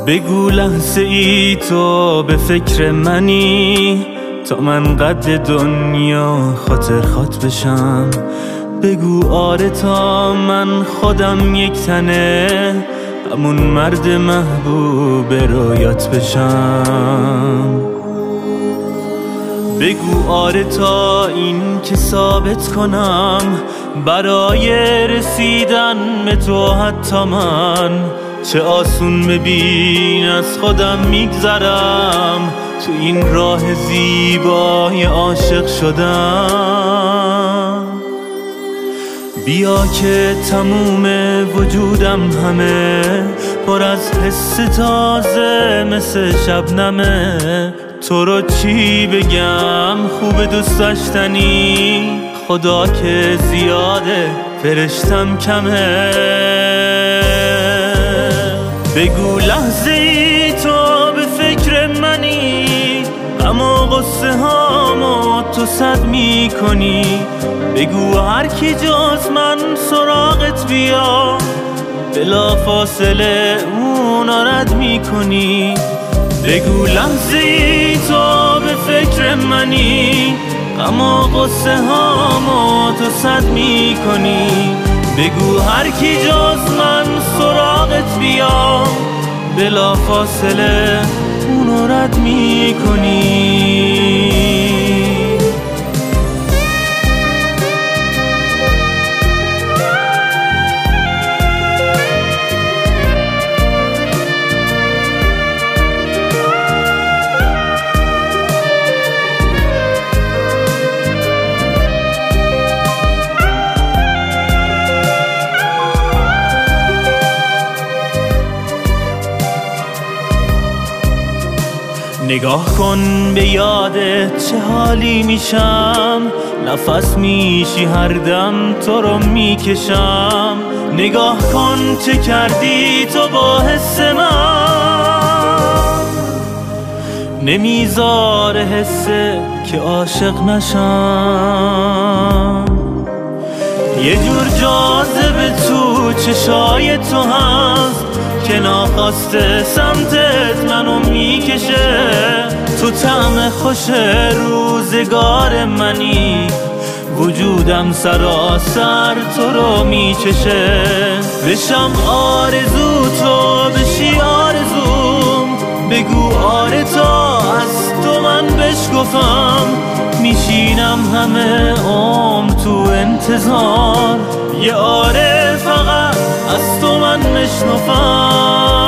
بگو لحظه ای تو به فکر منی، تا من قد دنیا خاطر خات بشم. بگو آره تا من خودم یک تنه، همون مرد محبوب رویات بشم. بگو آره تا این که ثابت کنم، برای رسیدن به تو حتی من چه آسون ببین از خودم میگذرم، تو این راه زیبای عاشق شدم. بیا که تموم وجودم همه پر از حس تازه مثل شبنمه. تو رو چی بگم خوب دوست داشتنی، خدا که زیاده فرشتم کمه. بگو لحظه ای تو به فکر منی، غم و غصه هامو تو صد می کنی. بگو هر کی جز من سراغت بیا، بلا فاصله اونا رد می کنی. بگو لحظه ای تو به فکر منی، غم و غصه هامو تو صد می کنی. بگو هر کی جز من سراغت بیا، بلا فاصله اونو رد می کنی. نگاه کن به یادت چه حالی میشم، نفس میشی هر دم تو رو میکشم. نگاه کن چه کردی تو با حس من، نمیذاره حسه که عاشق نشم. یه جور جاذبه تو چشای تو هست که ناخواسته سمتت منو میکشه. تو طعم خوش روزگار منی، وجودم سراسر تو رو میچشه. بشم آرزو تو بشی آرزوم، بگو آره تا از تو من بشکفم. میشینم همه عمر تو انتظار، یه آره فقط از تو من مشنفم.